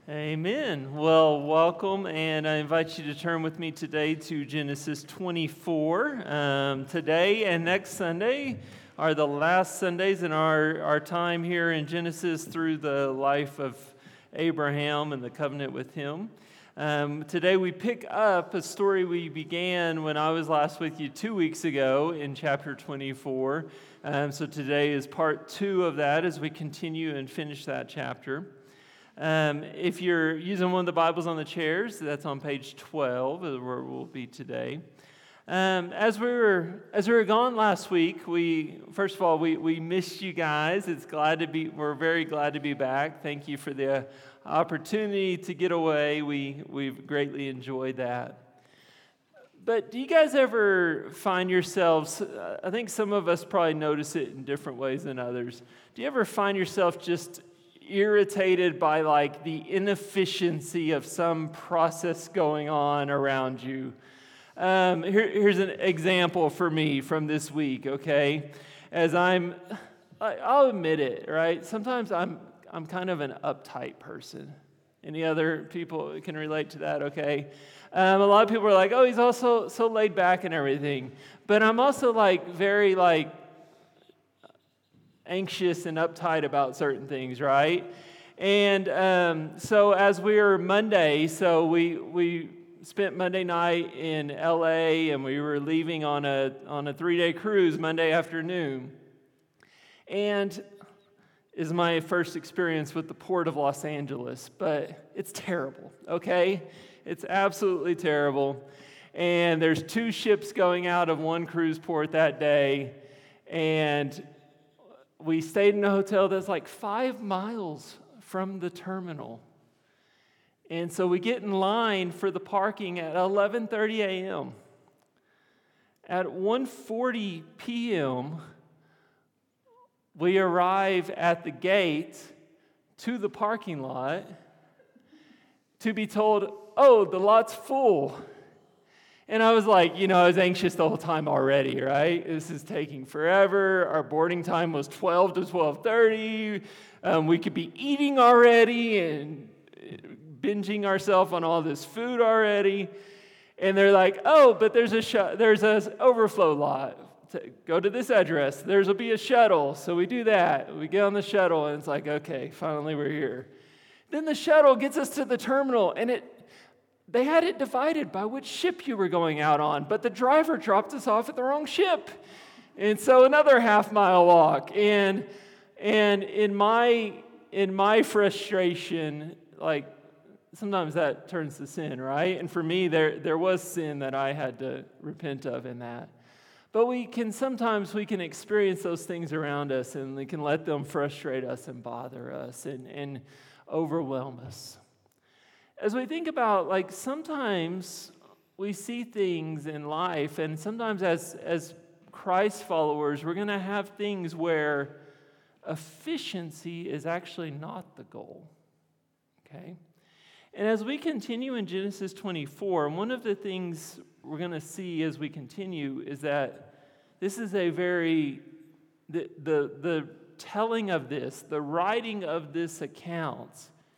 Amen. Well, welcome, and I invite you to turn with me today to Genesis 24. Today and next Sunday are the last Sundays in our time here in Genesis through the life of Abraham and the covenant with him. Today we pick up a story we began when I was last with you 2 weeks ago in chapter 24. So today is part 2 of that as we continue and finish that chapter. If you're using one of the Bibles on the chairs, that's on page 12, where we'll be today. As we were gone last week, we missed you guys. We're very glad to be back. Thank you for the opportunity to get away. We've greatly enjoyed that. But do you guys ever find yourselves, I think some of us probably notice it in different ways than others. Do you ever find yourself just irritated by like the inefficiency of some process going on around you? Here's an example for me from this week, okay? I'll admit it, right? Sometimes I'm kind of an uptight person. Any other people can relate to that, okay? A lot of people are like, oh, he's also so laid back and everything. But I'm also very anxious and uptight about certain things, right? And so as we were Monday, so we spent Monday night in L.A. and we were leaving on a 3-day cruise Monday afternoon. And is my first experience with the Port of Los Angeles, but it's terrible, okay? It's absolutely terrible. And there's 2 ships going out of one cruise port that day, and we stayed in a hotel that's like 5 miles from the terminal. And so we get in line for the parking at 11:30 a.m. At 1:40 p.m., we arrive at the gate to the parking lot to be told, oh, the lot's full. And I was I was anxious the whole time already, right? This is taking forever. Our boarding time was 12 to 12:30. We could be eating already and binging ourselves on all this food already. And they're like, oh, but there's an overflow lot. Go to this address. There'll be a shuttle. So we do that. We get on the shuttle, and it's like, okay, finally we're here. Then the shuttle gets us to the terminal, and they had it divided by which ship you were going out on, but the driver dropped us off at the wrong ship. And so another half-mile walk. And in my frustration, sometimes that turns to sin, right? And for me, there was sin that I had to repent of in that. But we can experience those things around us, and we can let them frustrate us and bother us and overwhelm us. As we think about, sometimes we see things in life, and sometimes as Christ followers, we're going to have things where efficiency is actually not the goal, okay? And as we continue in Genesis 24, one of the things we're going to see as we continue is that this is the telling of this, the writing of this account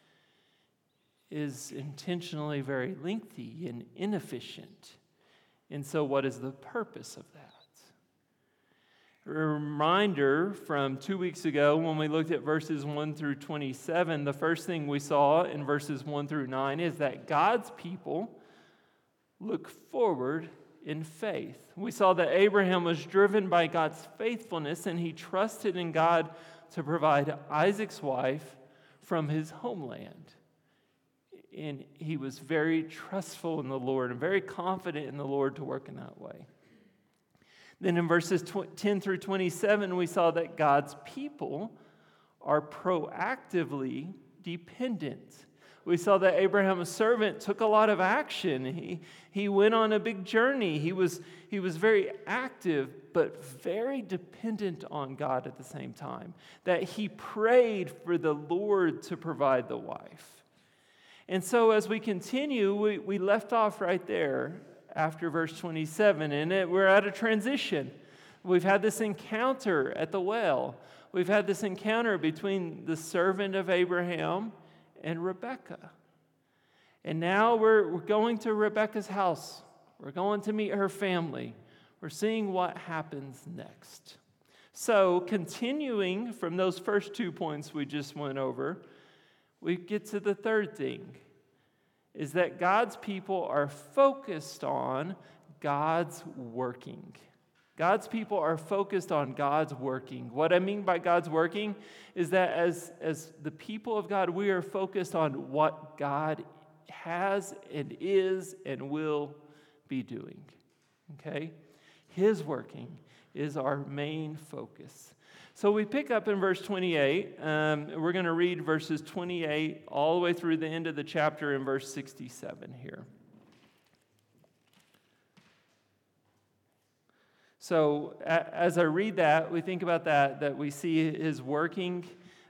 is intentionally very lengthy and inefficient. And so what is the purpose of that? A reminder from 2 weeks ago when we looked at verses 1 through 27, the first thing we saw in verses 1 through 9 is that God's people look forward in faith. We saw that Abraham was driven by God's faithfulness, and he trusted in God to provide Isaac's wife from his homeland. And he was very trustful in the Lord and very confident in the Lord to work in that way. Then in verses 10 through 27, we saw that God's people are proactively dependent. We saw that Abraham's servant took a lot of action. He went on a big journey. He was very active, but very dependent on God at the same time. That he prayed for the Lord to provide the wife. And so as we continue, we left off right there after verse 27, and we're at a transition. We've had this encounter at the well. We've had this encounter between the servant of Abraham and Rebekah. And now we're going to Rebekah's house. We're going to meet her family. We're seeing what happens next. So, continuing from those first 2 points we just went over, we get to the third thing, is that God's people are focused on God's working. God's people are focused on God's working. What I mean by God's working is that as the people of God, we are focused on what God has and is and will be doing. Okay? His working is our main focus. So we pick up in verse 28. We're going to read verses 28 all the way through the end of the chapter in verse 67 here. So as I read that, we think about that we see his working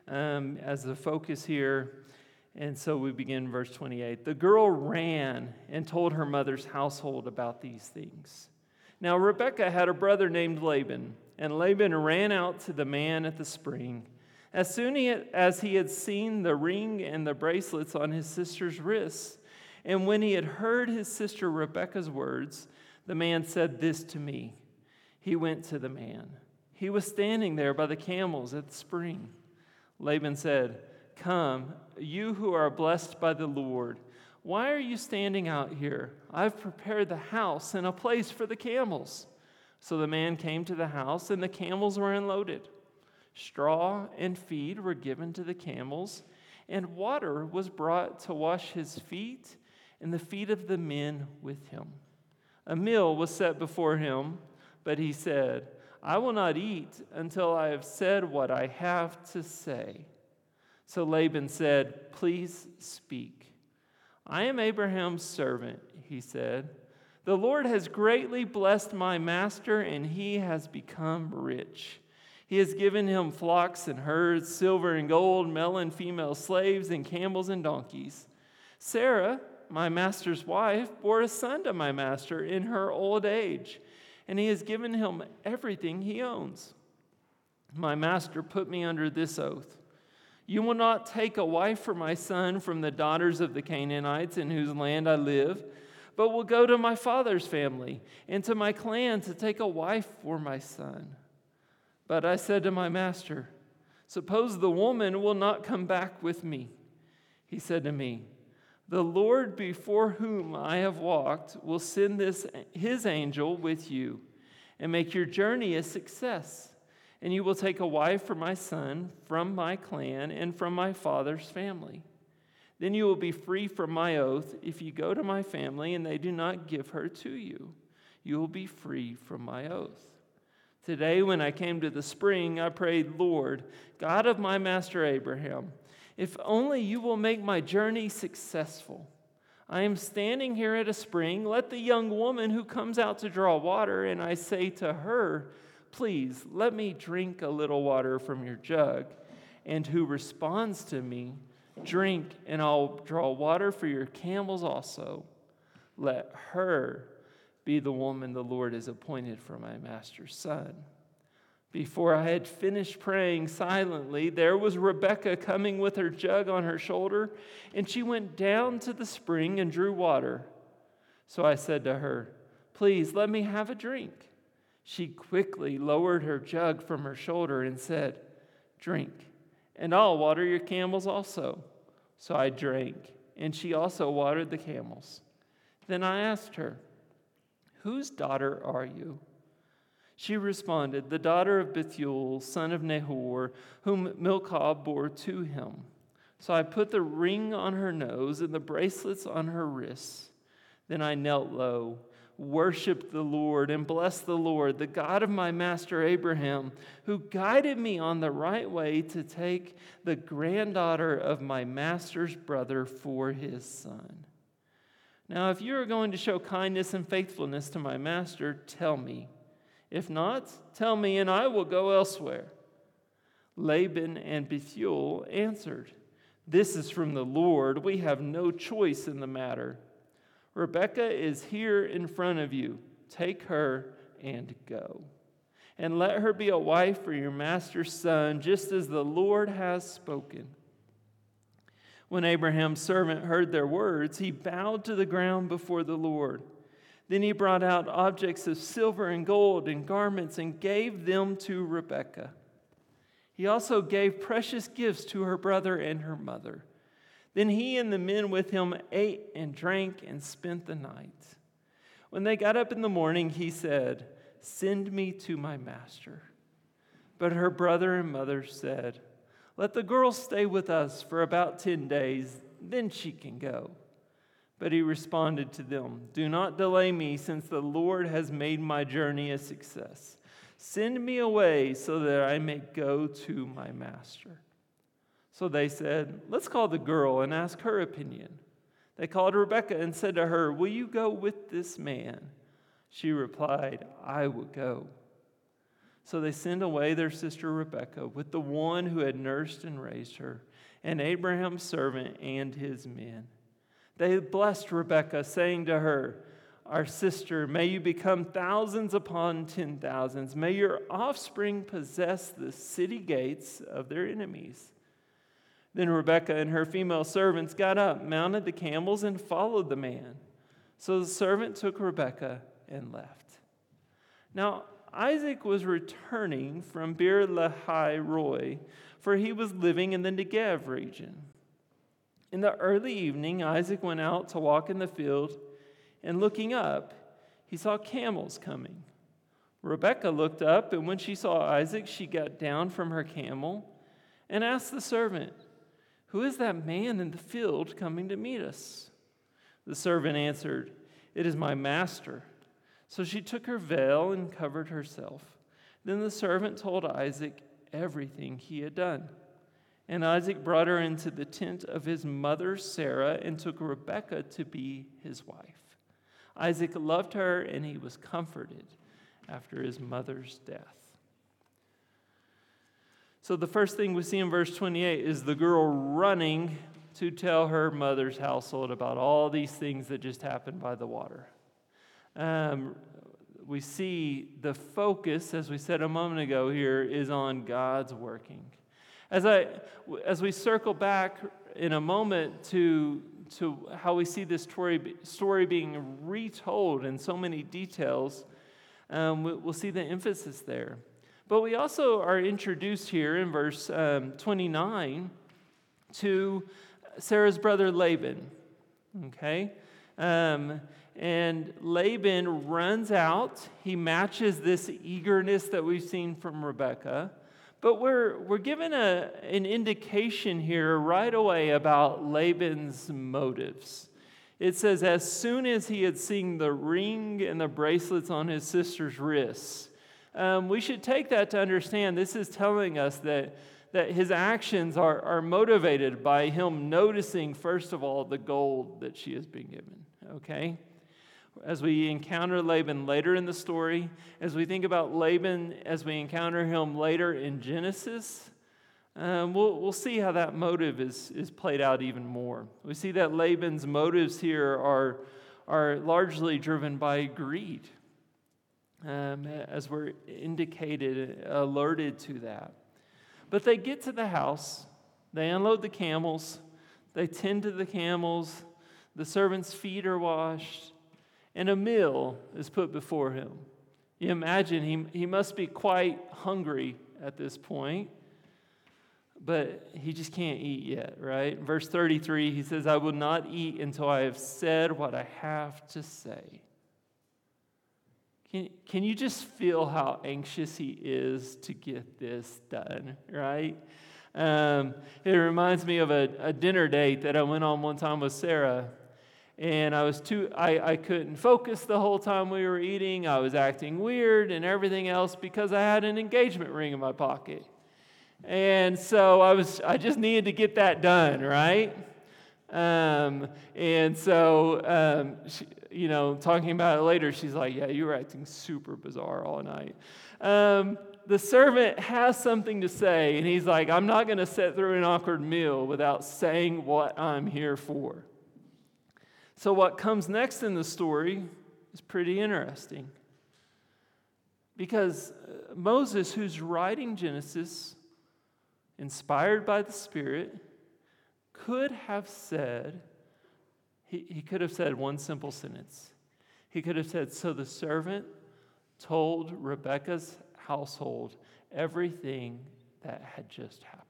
as the focus here. And so we begin verse 28. The girl ran and told her mother's household about these things. Now Rebekah had a brother named Laban, and Laban ran out to the man at the spring. As soon as he had seen the ring and the bracelets on his sister's wrists, and when he had heard his sister Rebekah's words, the man said this to me. He went to the man. He was standing there by the camels at the spring. Laban said, "Come, you who are blessed by the Lord. Why are you standing out here? I've prepared the house and a place for the camels." So the man came to the house, and the camels were unloaded. Straw and feed were given to the camels, and water was brought to wash his feet and the feet of the men with him. A meal was set before him, but he said, "I will not eat until I have said what I have to say." So Laban said, "Please speak." "I am Abraham's servant," he said. "The Lord has greatly blessed my master, and he has become rich. He has given him flocks and herds, silver and gold, male and female slaves, and camels and donkeys. Sarah, my master's wife, bore a son to my master in her old age, and he has given him everything he owns. My master put me under this oath. You will not take a wife for my son from the daughters of the Canaanites in whose land I live, but will go to my father's family and to my clan to take a wife for my son. But I said to my master, suppose the woman will not come back with me. He said to me, the Lord before whom I have walked will send his angel with you and make your journey a success. And you will take a wife for my son from my clan and from my father's family. Then you will be free from my oath if you go to my family and they do not give her to you. You will be free from my oath. Today when I came to the spring, I prayed, Lord, God of my master Abraham, if only you will make my journey successful. I am standing here at a spring. Let the young woman who comes out to draw water, and I say to her, please let me drink a little water from your jug. And who responds to me, drink, and I'll draw water for your camels also. Let her be the woman the Lord has appointed for my master's son. Before I had finished praying silently, there was Rebekah coming with her jug on her shoulder, and she went down to the spring and drew water. So I said to her, please let me have a drink. She quickly lowered her jug from her shoulder and said, drink, and I'll water your camels also. So I drank, and she also watered the camels. Then I asked her, whose daughter are you? She responded, the daughter of Bethuel, son of Nahor, whom Milcah bore to him. So I put the ring on her nose and the bracelets on her wrists. Then I knelt low, worshiped the Lord, and blessed the Lord, the God of my master Abraham, who guided me on the right way to take the granddaughter of my master's brother for his son. Now, if you are going to show kindness and faithfulness to my master, tell me. If not, tell me, and I will go elsewhere. Laban and Bethuel answered, this is from the Lord. We have no choice in the matter. Rebekah is here in front of you. Take her and go. And let her be a wife for your master's son, just as the Lord has spoken. When Abraham's servant heard their words, he bowed to the ground before the Lord. Then he brought out objects of silver and gold and garments and gave them to Rebekah. He also gave precious gifts to her brother and her mother. Then he and the men with him ate and drank and spent the night. When they got up in the morning, he said, "Send me to my master." But her brother and mother said, "Let the girl stay with us for about 10 days, then she can go." But he responded to them, "Do not delay me, since the Lord has made my journey a success. Send me away so that I may go to my master." So they said, "Let's call the girl and ask her opinion." They called Rebekah and said to her, "Will you go with this man?" She replied, "I will go." So they sent away their sister Rebekah with the one who had nursed and raised her, and Abraham's servant and his men. They blessed Rebekah, saying to her, "Our sister, may you become thousands upon 10,000s. May your offspring possess the city gates of their enemies." Then Rebekah and her female servants got up, mounted the camels, and followed the man. So the servant took Rebekah and left. Now Isaac was returning from Beer Lahai Roi, for he was living in the Negev region. In the early evening, Isaac went out to walk in the field, and looking up, he saw camels coming. Rebekah looked up, and when she saw Isaac, she got down from her camel and asked the servant, "Who is that man in the field coming to meet us?" The servant answered, "It is my master." So she took her veil and covered herself. Then the servant told Isaac everything he had done. And Isaac brought her into the tent of his mother Sarah and took Rebekah to be his wife. Isaac loved her, and he was comforted after his mother's death. So the first thing we see in verse 28 is the girl running to tell her mother's household about all these things that just happened by the water. We see the focus, as we said a moment ago here, is on God's working. As we circle back in a moment to how we see this story being retold in so many details, we'll see the emphasis there. But we also are introduced here in verse 29 to Sarah's brother Laban. Okay? And Laban runs out. He matches this eagerness that we've seen from Rebekah. But we're given an indication here right away about Laban's motives. It says, as soon as he had seen the ring and the bracelets on his sister's wrists, we should take that to understand this is telling us that his actions are motivated by him noticing, first of all, the gold that she has been given. Okay? As we encounter Laban later in the story, as we think about Laban, as we encounter him later in Genesis, we'll see how that motive is played out even more. We see that Laban's motives here are largely driven by greed, as we're alerted to that. But they get to the house, they unload the camels, they tend to the camels, the servants' feet are washed, and a meal is put before him. You imagine he must be quite hungry at this point, but he just can't eat yet, right? Verse 33, he says, "I will not eat until I have said what I have to say." Can you just feel how anxious he is to get this done, right? It reminds me of a dinner date that I went on one time with Sarah. And I couldn't focus the whole time we were eating. I was acting weird and everything else because I had an engagement ring in my pocket. And so I just needed to get that done, right? Talking about it later, she's like, "Yeah, you were acting super bizarre all night." The servant has something to say, and he's like, "I'm not going to sit through an awkward meal without saying what I'm here for." So what comes next in the story is pretty interesting. Because Moses, who's writing Genesis, inspired by the Spirit, could have said, he could have said one simple sentence. He could have said, so the servant told Rebekah's household everything that had just happened.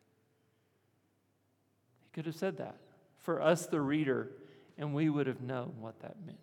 He could have said that for us, the reader, and we would have known what that meant.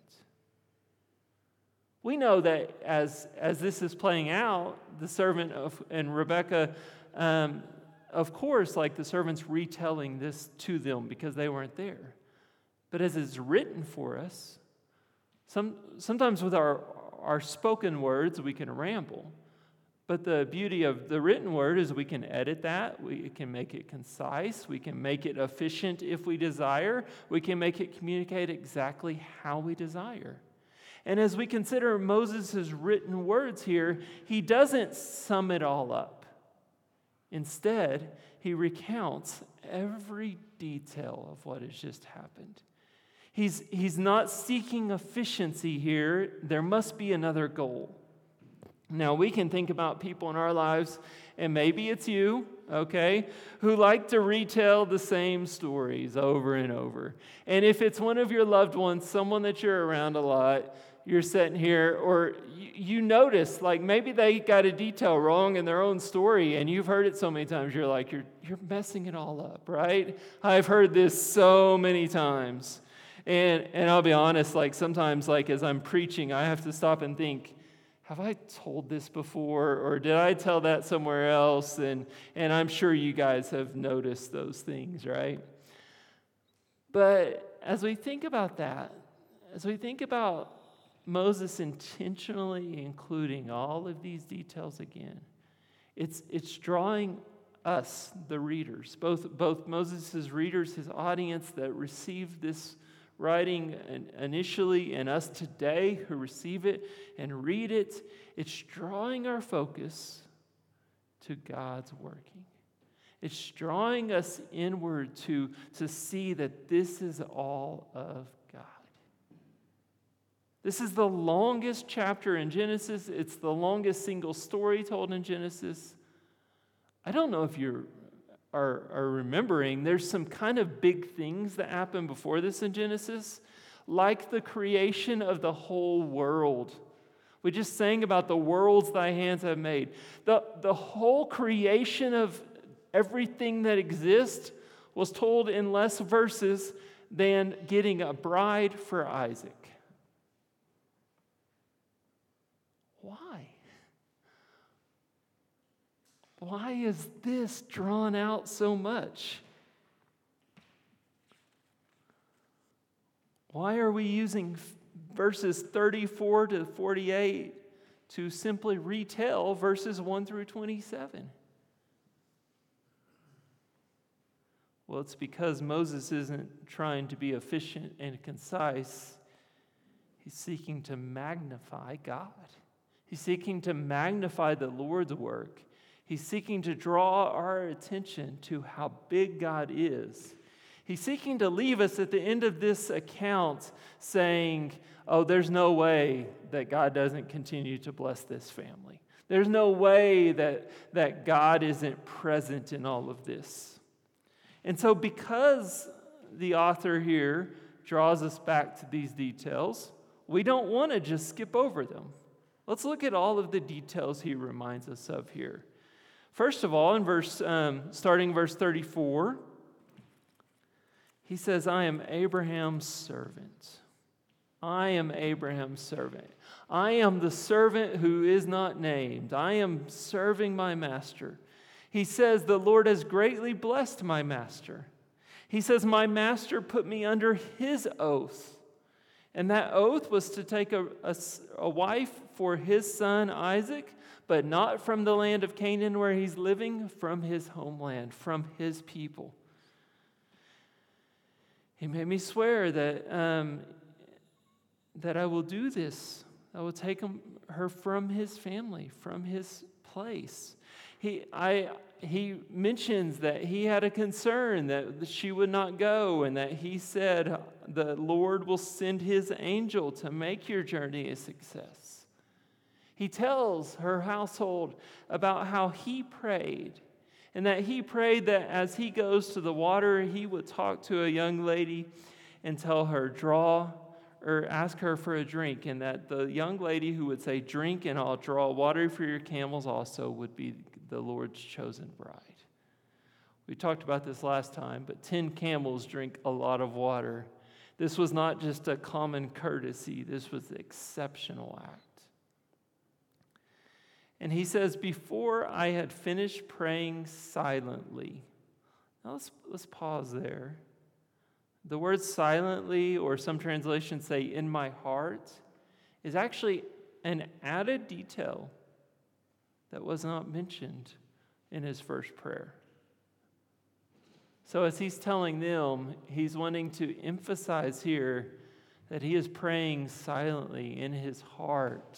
We know that as this is playing out, the servant and Rebekah, of course, like the servant's retelling this to them because they weren't there. But as it's written for us, sometimes with our spoken words, we can ramble. But the beauty of the written word is we can edit that. We can make it concise. We can make it efficient if we desire. We can make it communicate exactly how we desire. And as we consider Moses' written words here, he doesn't sum it all up. Instead, he recounts every detail of what has just happened. He's not seeking efficiency here. There must be another goal. Now, we can think about people in our lives, and maybe it's you, okay, who like to retell the same stories over and over. And if it's one of your loved ones, someone that you're around a lot, you're sitting here, or you notice, like maybe they got a detail wrong in their own story, and you've heard it so many times, you're like, you're messing it all up, right? I've heard this so many times. And I'll be honest, like sometimes, like as I'm preaching, I have to stop and think, have I told this before, or did I tell that somewhere else? And I'm sure you guys have noticed those things, right? But as we think about that, as we think about Moses intentionally including all of these details again, it's drawing us, the readers, both Moses' readers, his audience that received this writing initially, and us today who receive it and read it. It's drawing our focus to God's working. It's drawing us inward to see that this is all of God. This is the longest chapter in Genesis. It's the longest single story told in Genesis. I don't know if you are remembering, there's some kind of big things that happen before this in Genesis, like the creation of the whole world. We just sang about the worlds thy hands have made. The whole creation of everything that exists was told in less verses than getting a bride for Isaac. Why? Why is this drawn out so much? Why are we using verses 34 to 48 to simply retell verses 1 through 27? Well, it's because Moses isn't trying to be efficient and concise. He's seeking to magnify God. He's seeking to magnify the Lord's work. He's seeking to draw our attention to how big God is. He's seeking to leave us at the end of this account saying, oh, there's no way that God doesn't continue to bless this family. There's no way that God isn't present in all of this. And so because the author here draws us back to these details, we don't want to just skip over them. Let's look at all of the details he reminds us of here. First of all, starting verse 34, he says, I am Abraham's servant. I am Abraham's servant. I am the servant who is not named. I am serving my master. He says, the Lord has greatly blessed my master. He says, my master put me under his oath. And that oath was to take a wife for his son Isaac, but not from the land of Canaan where he's living, from his homeland, from his people. He made me swear that I will do this. I will take her from his family, from his place. He mentions that he had a concern that she would not go, and that he said, the Lord will send his angel to make your journey a success. He tells her household about how he prayed And that he prayed that as he goes to the water, he would talk to a young lady and tell her, draw, or ask her for a drink. And that the young lady who would say, drink and I'll draw water for your camels also would be the Lord's chosen bride. We talked about this last time, but 10 camels drink a lot of water. This was not just a common courtesy. This was an exceptional act. And he says, before I had finished praying silently. Now let's pause there. The word silently, or some translations say in my heart, is actually an added detail that was not mentioned in his first prayer. So as he's telling them, he's wanting to emphasize here that he is praying silently in his heart.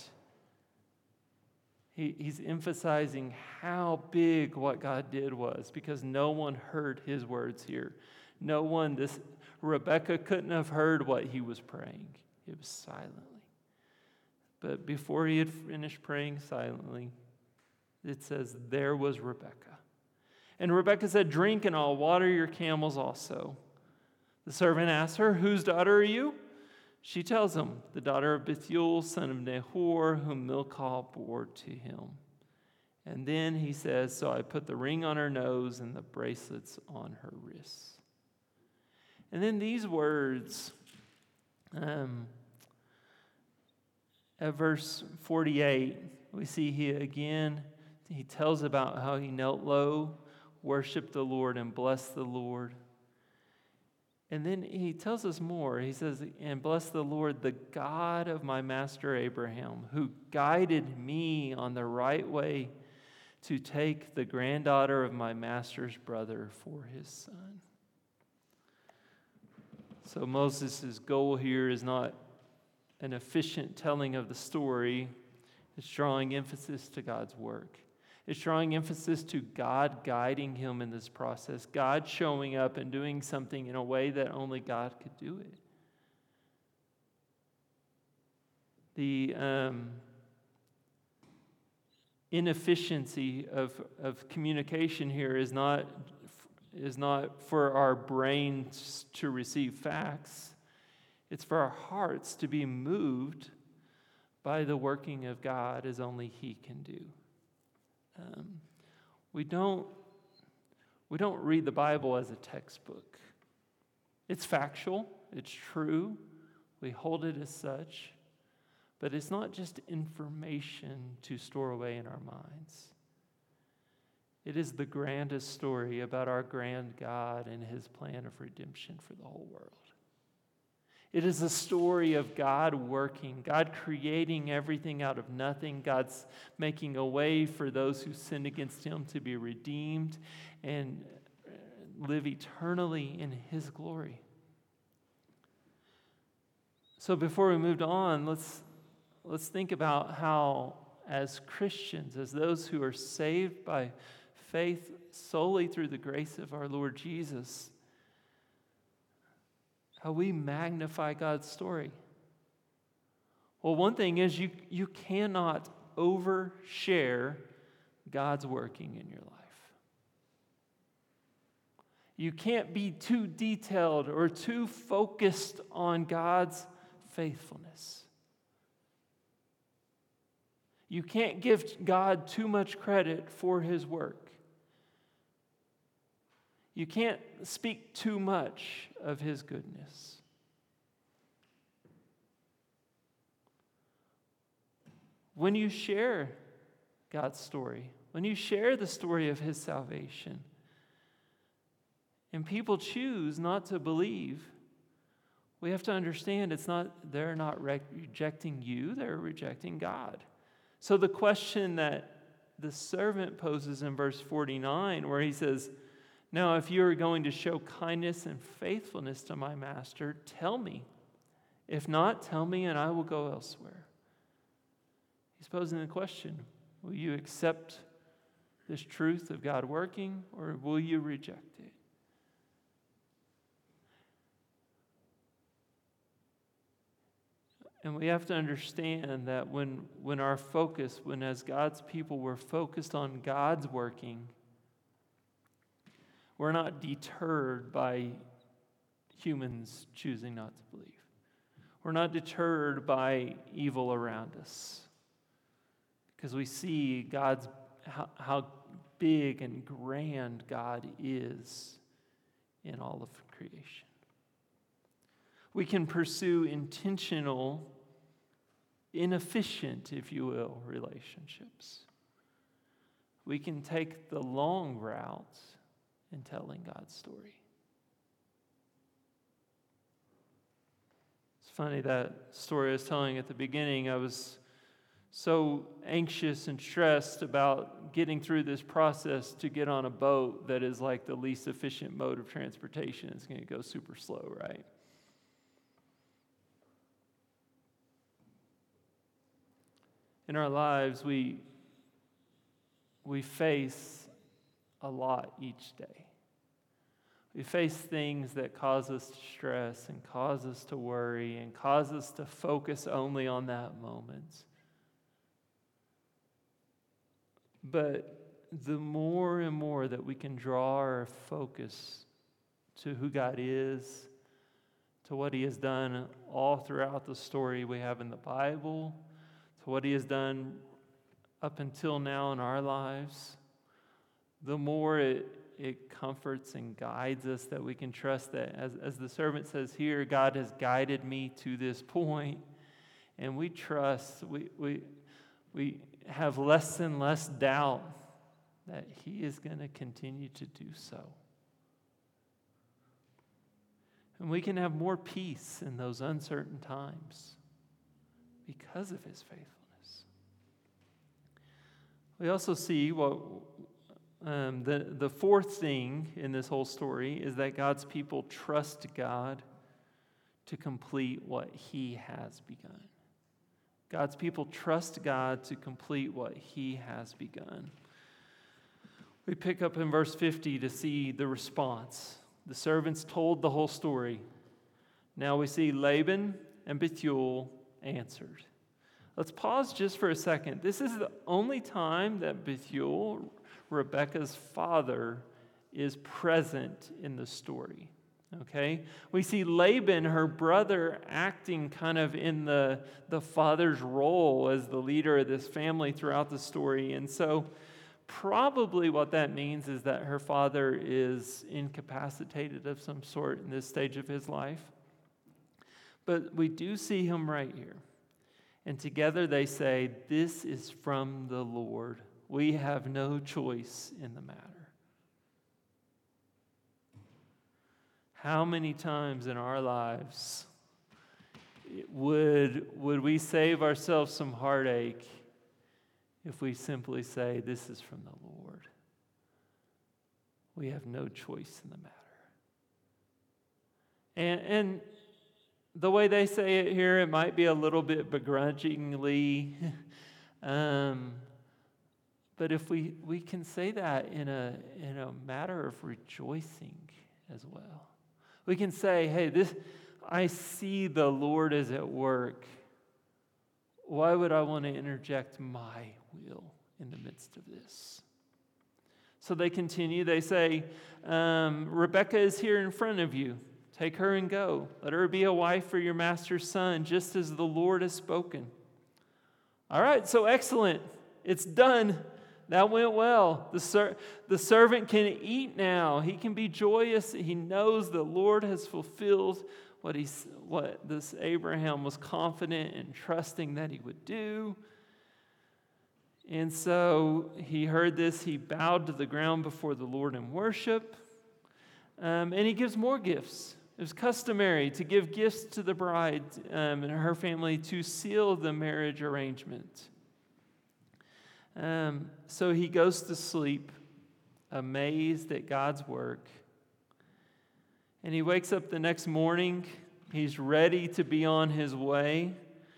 He's emphasizing how big what God did was, because no one heard his words here. Rebecca couldn't have heard what he was praying. It was silently. But before he had finished praying silently, it says, there was Rebecca. And Rebecca said, drink and I'll water your camels also. The servant asked her, whose daughter are you? She tells him, the daughter of Bethuel, son of Nahor, whom Milcah bore to him. And then he says, so I put the ring on her nose and the bracelets on her wrists. And then these words, at verse 48, we see he tells about how he knelt low, worshiped the Lord, and blessed the Lord. And then he tells us more. He says, and bless the Lord, the God of my master Abraham, who guided me on the right way to take the granddaughter of my master's brother for his son. So Moses' goal here is not an efficient telling of the story. It's drawing emphasis to God's work. It's drawing emphasis to God guiding him in this process, God showing up and doing something in a way that only God could do it. The inefficiency of communication here is not for our brains to receive facts. It's for our hearts to be moved by the working of God as only He can do. We don't read the Bible as a textbook. It's factual. It's true. We hold it as such. But it's not just information to store away in our minds. It is the grandest story about our grand God and His plan of redemption for the whole world. It is a story of God working, God creating everything out of nothing, God's making a way for those who sinned against Him to be redeemed and live eternally in His glory. So before we moved on, let's think about how, as Christians, as those who are saved by faith solely through the grace of our Lord Jesus, how we magnify God's story. Well, one thing is you cannot overshare God's working in your life. You can't be too detailed or too focused on God's faithfulness. You can't give God too much credit for His work. You can't speak too much of His goodness. When you share God's story, when you share the story of His salvation, and people choose not to believe, we have to understand they're not rejecting you, they're rejecting God. So the question that the servant poses in verse 49, where he says, now, if you are going to show kindness and faithfulness to my master, tell me. If not, tell me and I will go elsewhere. He's posing the question, will you accept this truth of God working, or will you reject it? And we have to understand that when our focus, when as God's people we're focused on God's working, We're not deterred by humans choosing not to believe. We're not deterred by evil around us because we see God's how big and grand God is in all of creation. We can pursue intentional, inefficient, if you will, relationships. We can take the long route in telling God's story. It's funny, that story I was telling at the beginning, I was so anxious and stressed about getting through this process to get on a boat that is like the least efficient mode of transportation. It's going to go super slow, right? In our lives, we face a lot each day. We face things that cause us to stress and cause us to worry and cause us to focus only on that moment. But the more and more that we can draw our focus to who God is, to what He has done all throughout the story we have in the Bible, to what He has done up until now in our lives, the more it comforts and guides us that we can trust that, as the servant says here, God has guided me to this point, and we trust, we have less and less doubt that He is going to continue to do so. And we can have more peace in those uncertain times because of His faithfulness. We also see what the fourth thing in this whole story is that God's people trust God to complete what He has begun. God's people trust God to complete what He has begun. We pick up in verse 50 to see the response. The servants told the whole story. Now we see Laban and Bethuel answered. Let's pause just for a second. This is the only time that Bethuel, Rebekah's father, is present in the story. Okay? We see Laban, her brother, acting kind of in the father's role as the leader of this family throughout the story. And so probably what that means is that her father is incapacitated of some sort in this stage of his life. But we do see him right here. And together they say, "This is from the Lord. We have no choice in the matter." How many times in our lives would we save ourselves some heartache if we simply say, "This is from the Lord"? We have no choice in the matter. And the way they say it here, it might be a little bit begrudgingly. But if we can say that in a matter of rejoicing as well. We can say, "Hey, I see the Lord is at work. Why would I want to interject my will in the midst of this?" So they continue. They say, "Rebekah is here in front of you. Take her and go. Let her be a wife for your master's son, just as the Lord has spoken." All right, so excellent. It's done. That went well. The servant can eat now. He can be joyous. He knows the Lord has fulfilled what this Abraham was confident and trusting that he would do. And so he heard this. He bowed to the ground before the Lord in worship. And he gives more gifts. It was customary to give gifts to the bride and her family to seal the marriage arrangement. So he goes to sleep, amazed at God's work. And he wakes up the next morning. He's ready to be on his way.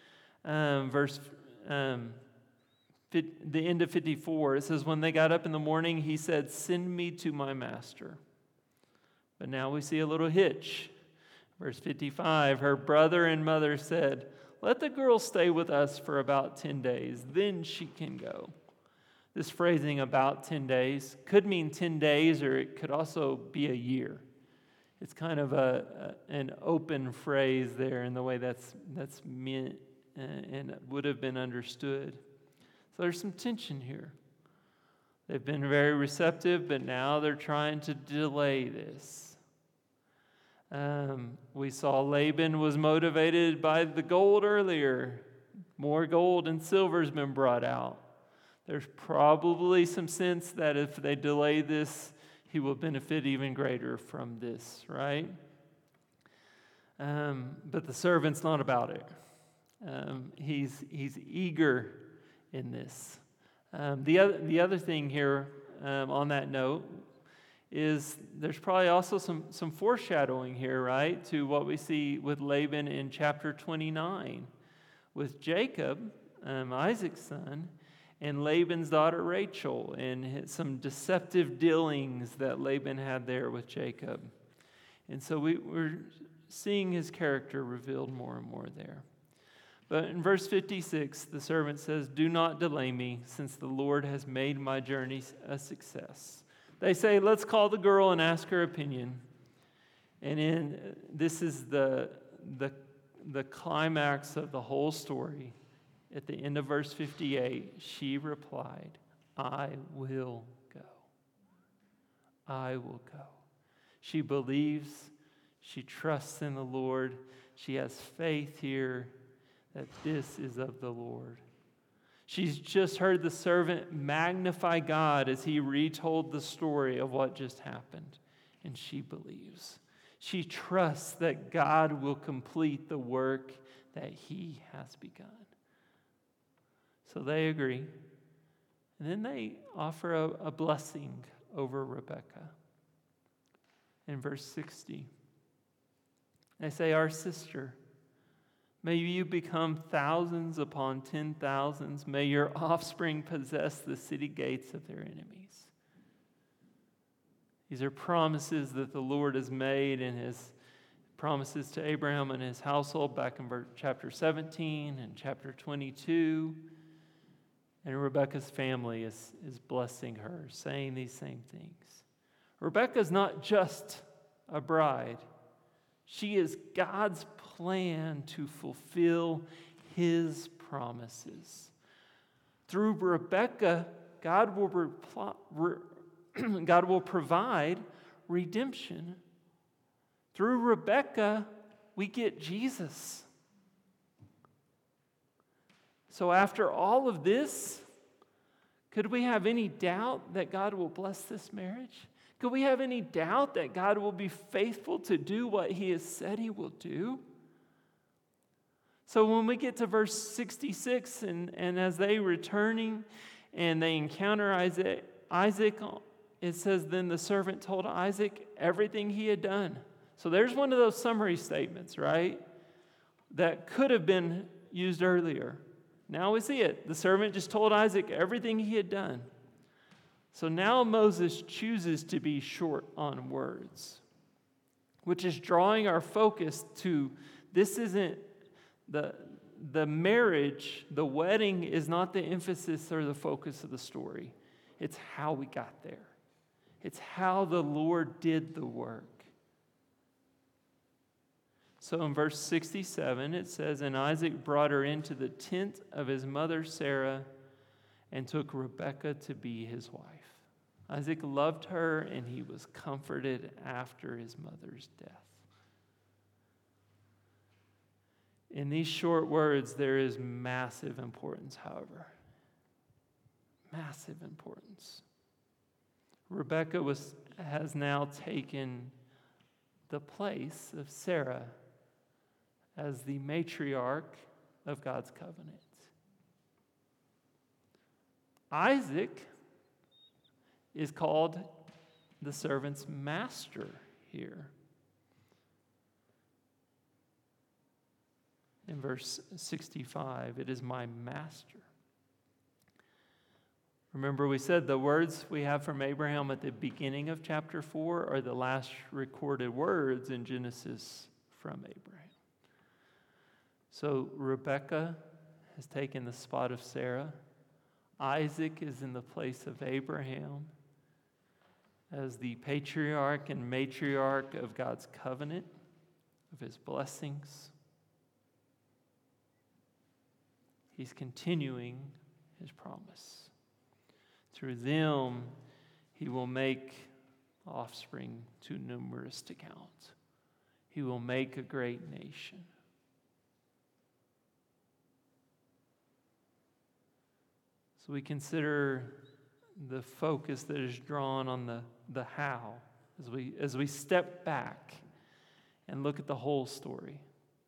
The end of 54, it says, "When they got up in the morning, he said, 'Send me to my master.' But now we see a little hitch. Verse 55, her brother and mother said, 'Let the girl stay with us for about 10 days, then she can go.' This phrasing about 10 days could mean 10 days, or it could also be a year. It's kind of an open phrase there in the way that's meant and would have been understood. So there's some tension here. They've been very receptive, but now they're trying to delay this. We saw Laban was motivated by the gold earlier. More gold and silver has been brought out. There's probably some sense that if they delay this, he will benefit even greater from this, right? But the servant's not about it. He's eager in this. The other thing here on that note is there's probably also some foreshadowing here, right, to what we see with Laban in chapter 29 with Jacob, Isaac's son, and Laban's daughter Rachel, and some deceptive dealings that Laban had there with Jacob. And so we're seeing his character revealed more and more there. But in verse 56, the servant says, "Do not delay me, since the Lord has made my journey a success." They say, "Let's call the girl and ask her opinion." And this is the climax of the whole story. At the end of verse 58, she replied, "I will go. I will go." She believes, she trusts in the Lord. She has faith here that this is of the Lord. She's just heard the servant magnify God as he retold the story of what just happened, and she believes. She trusts that God will complete the work that he has begun. So they agree. And then they offer a blessing over Rebekah. In verse 60, they say, "Our sister, may you become thousands upon 10,000s. May your offspring possess the city gates of their enemies." These are promises that the Lord has made in his promises to Abraham and his household back in chapter 17 and chapter 22. And Rebekah's family is blessing her, saying these same things. Rebekah's not just a bride. She is God's plan to fulfill his promises. Through Rebekah, God will provide redemption. Through Rebekah, we get Jesus. So after all of this, could we have any doubt that God will bless this marriage? Could we have any doubt that God will be faithful to do what he has said he will do? So when we get to verse 66, and as they returning and they encounter Isaac, it says, "Then the servant told Isaac everything he had done." So there's one of those summary statements, right, that could have been used earlier. Now we see it. The servant just told Isaac everything he had done. So now Moses chooses to be short on words, which is drawing our focus to this isn't the marriage, the wedding is not the emphasis or the focus of the story. It's how we got there. It's how the Lord did the work. So in verse 67, it says, "And Isaac brought her into the tent of his mother Sarah and took Rebekah to be his wife." Isaac loved her, and he was comforted after his mother's death. In these short words, there is massive importance, however. Massive importance. Rebekah has now taken the place of Sarah as the matriarch of God's covenant. Isaac is called the servant's master here. In verse 65, "It is my master." Remember, we said the words we have from Abraham at the beginning of chapter 4 are the last recorded words in Genesis from Abraham. So Rebekah has taken the spot of Sarah. Isaac is in the place of Abraham as the patriarch and matriarch of God's covenant, of his blessings. He's continuing his promise. Through them, he will make offspring too numerous to count. He will make a great nation. So we consider the focus that is drawn on the how as we step back and look at the whole story.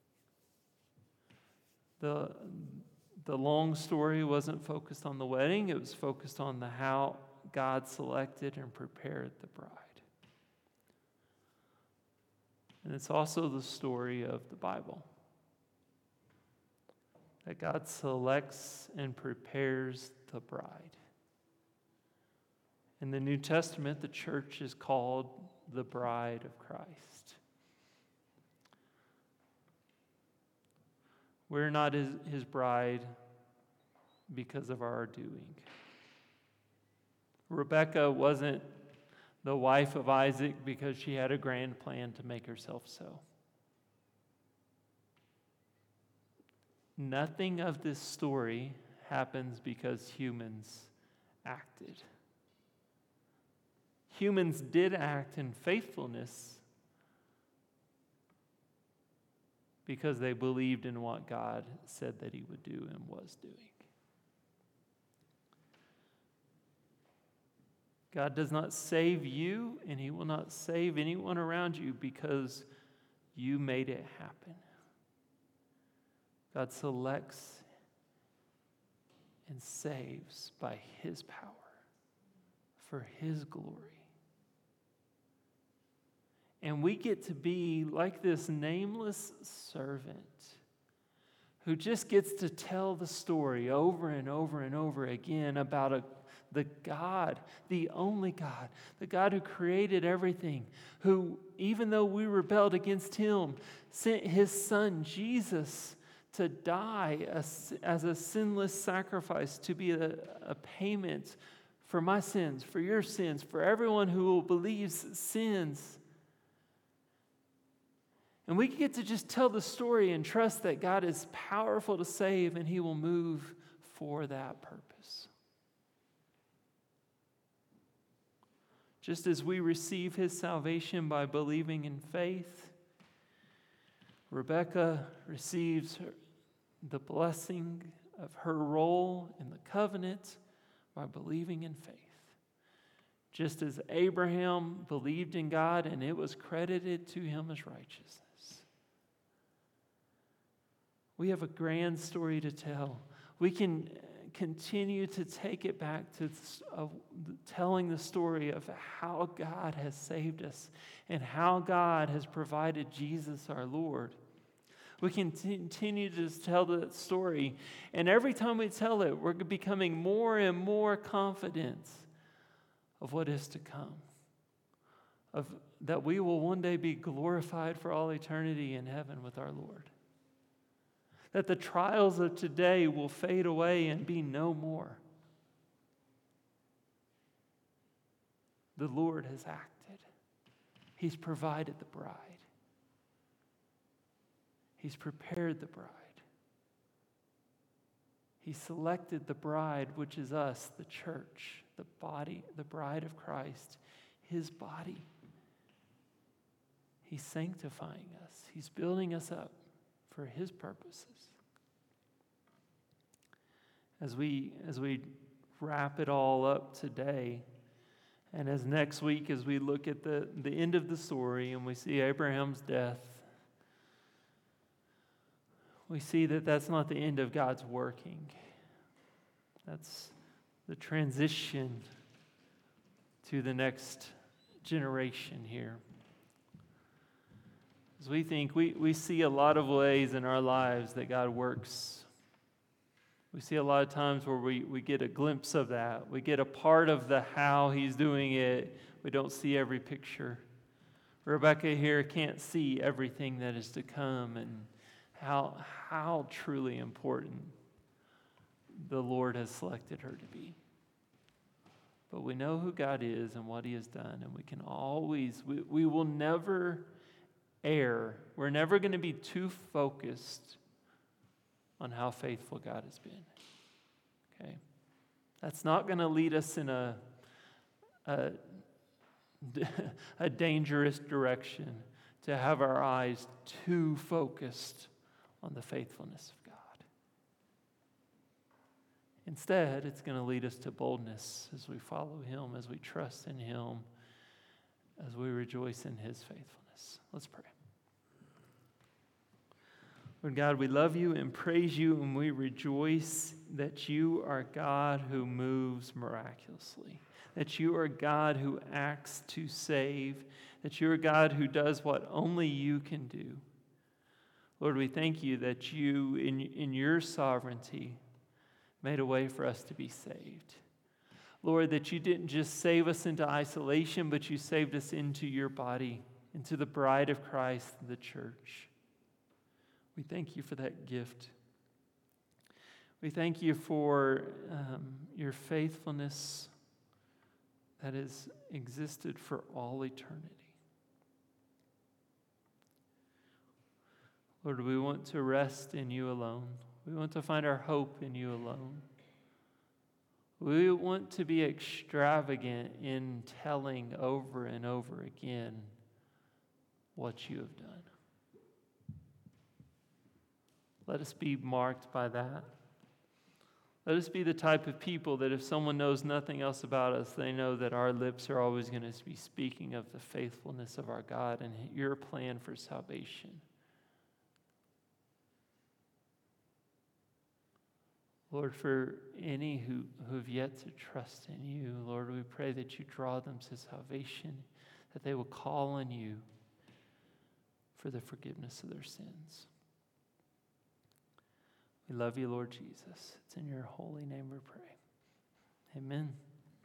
The long story wasn't focused on the wedding, it was focused on the how God selected and prepared the bride. And it's also the story of the Bible. That God selects and prepares the bride. In the New Testament, the church is called the bride of Christ. We're not his bride because of our doing. Rebekah wasn't the wife of Isaac because she had a grand plan to make herself so. Nothing of this story happens because humans acted. Humans did act in faithfulness because they believed in what God said that he would do and was doing. God does not save you, and he will not save anyone around you because you made it happen. God selects and saves by his power for his glory. And we get to be like this nameless servant who just gets to tell the story over and over and over again about the God, the only God, the God who created everything, who, even though we rebelled against him, sent his son, Jesus, to die as a sinless sacrifice, to be a payment for my sins, for your sins, for everyone who believes sins. And we get to just tell the story and trust that God is powerful to save and he will move for that purpose. Just as we receive his salvation by believing in faith, Rebekah receives the blessing of her role in the covenant by believing in faith. Just as Abraham believed in God and it was credited to him as righteousness. We have a grand story to tell. We can continue to take it back to telling the story of how God has saved us and how God has provided Jesus our Lord. We can continue to tell that story, and every time we tell it, we're becoming more and more confident of what is to come, of that we will one day be glorified for all eternity in heaven with our Lord. That the trials of today will fade away and be no more. The Lord has acted. He's provided the bride. He's prepared the bride. He selected the bride, which is us, the church, the body, the bride of Christ, his body. He's sanctifying us. He's building us up for his purposes. As we wrap it all up today, and as next week, as we look at the end of the story and we see Abraham's death, we see that that's not the end of God's working. That's the transition to the next generation here. As we think, we see a lot of ways in our lives that God works. We see a lot of times where we get a glimpse of that. We get a part of the how he's doing it. We don't see every picture. Rebekah here can't see everything that is to come and how truly important the Lord has selected her to be. But we know who God is and what He has done, and we can always, we will never err. We're never going to be too focused on how faithful God has been. Okay? That's not going to lead us in a dangerous direction to have our eyes too focused on the faithfulness of God. Instead, it's going to lead us to boldness as we follow Him, as we trust in Him, as we rejoice in His faithfulness. Let's pray. Lord God, we love You and praise You, and we rejoice that You are God who moves miraculously, that You are God who acts to save, that You are God who does what only You can do. Lord, we thank You that You, in Your sovereignty, made a way for us to be saved. Lord, that You didn't just save us into isolation, but You saved us into Your body, into the bride of Christ, the church. We thank You for that gift. We thank You for Your faithfulness that has existed for all eternity. Lord, we want to rest in You alone. We want to find our hope in You alone. We want to be extravagant in telling over and over again what You have done. Let us be marked by that. Let us be the type of people that if someone knows nothing else about us, they know that our lips are always going to be speaking of the faithfulness of our God and Your plan for salvation. Lord, for any who have yet to trust in You, Lord, we pray that You draw them to salvation, that they will call on You for the forgiveness of their sins. We love You, Lord Jesus. It's in Your holy name we pray. Amen.